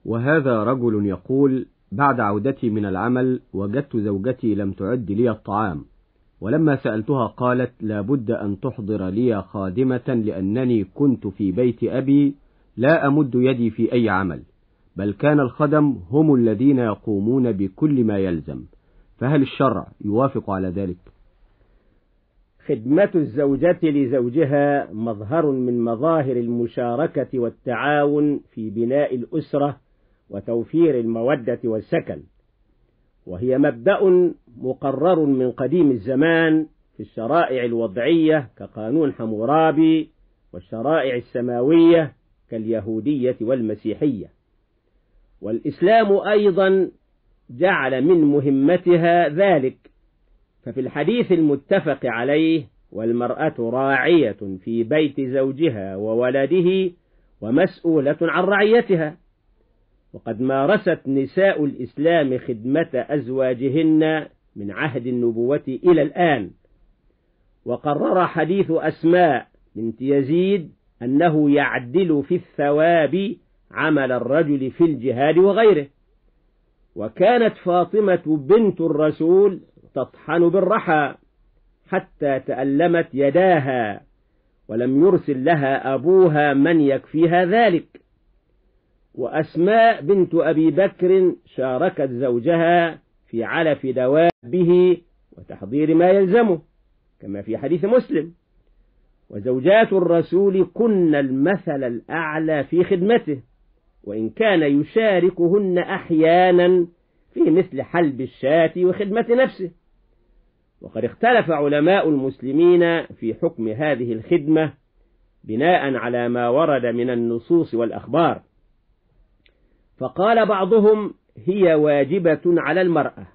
وهذا رجل يقول: بعد عودتي من العمل وجدت زوجتي لم تعد لي الطعام، ولما سألتها قالت: لا بد أن تحضر لي خادمة، لأنني كنت في بيت أبي لا أمد يدي في أي عمل، بل كان الخدم هم الذين يقومون بكل ما يلزم، فهل الشرع يوافق على ذلك؟ خدمة الزوجة لزوجها مظهر من مظاهر المشاركة والتعاون في بناء الأسرة وتوفير المودة والسكن، وهي مبدأ مقرر من قديم الزمان في الشرائع الوضعية كقانون حمورابي، والشرائع السماوية كاليهودية والمسيحية. والإسلام أيضا جعل من مهمتها ذلك، ففي الحديث المتفق عليه: والمرأة راعية في بيت زوجها وولده ومسؤولة عن رعيتها. وقد مارست نساء الإسلام خدمة أزواجهن من عهد النبوة إلى الآن. وقرر حديث أسماء بنت يزيد أنه يعدل في الثواب عمل الرجل في الجهاد وغيره. وكانت فاطمة بنت الرسول تطحن بالرحى حتى تألمت يداها، ولم يرسل لها أبوها من يكفيها ذلك. وأسماء بنت أبي بكر شاركت زوجها في علف دوابه وتحضير ما يلزمه كما في حديث مسلم. وزوجات الرسول كن المثل الأعلى في خدمته، وإن كان يشاركهن أحيانا في مثل حلب الشاة وخدمة نفسه. وقد اختلف علماء المسلمين في حكم هذه الخدمة بناء على ما ورد من النصوص والأخبار، فقال بعضهم: هي واجبة على المرأة،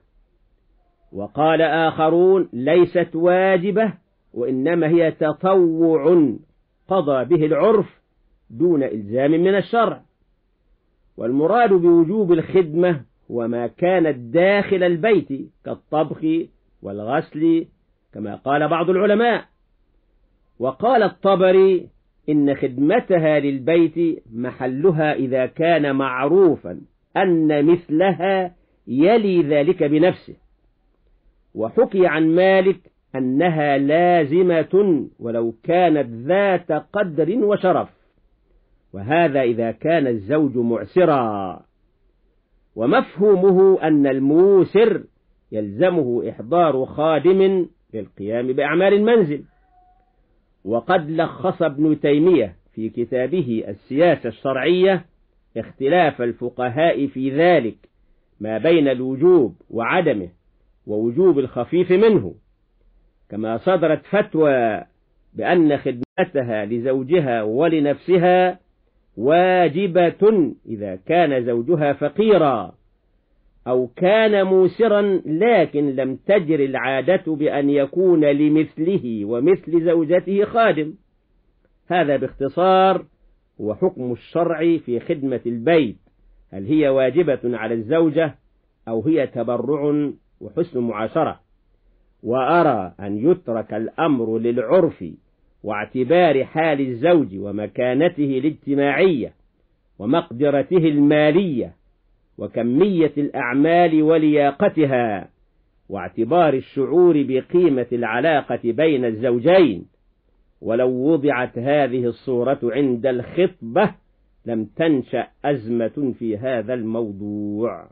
وقال آخرون: ليست واجبة، وإنما هي تطوع قضى به العرف دون إلزام من الشرع. والمراد بوجوب الخدمة هو ما كانت داخل البيت كالطبخ والغسل كما قال بعض العلماء. وقال الطبري: إن خدمتها للبيت محلها إذا كان معروفا أن مثلها يلي ذلك بنفسه. وحكي عن مالك أنها لازمة ولو كانت ذات قدر وشرف، وهذا إذا كان الزوج معسرا. ومفهومه أن الموسر يلزمه إحضار خادم للقيام بأعمال المنزل. وقد لخص ابن تيمية في كتابه السياسة الشرعية اختلاف الفقهاء في ذلك ما بين الوجوب وعدمه ووجوب الخفيف منه، كما صدرت فتوى بأن خدمتها لزوجها ولنفسها واجبة إذا كان زوجها فقيرا أو كان موسرا، لكن لم تجر العادة بأن يكون لمثله ومثل زوجته خادم. هذا باختصار هو حكم الشرع في خدمة البيت، هل هي واجبة على الزوجة أو هي تبرع وحسن معاشرة. وأرى أن يترك الأمر للعرف واعتبار حال الزوج ومكانته الاجتماعية ومقدرته المالية وكمية الأعمال ولياقتها، واعتبار الشعور بقيمة العلاقة بين الزوجين. ولو وضعت هذه الصورة عند الخطبة لم تنشأ أزمة في هذا الموضوع.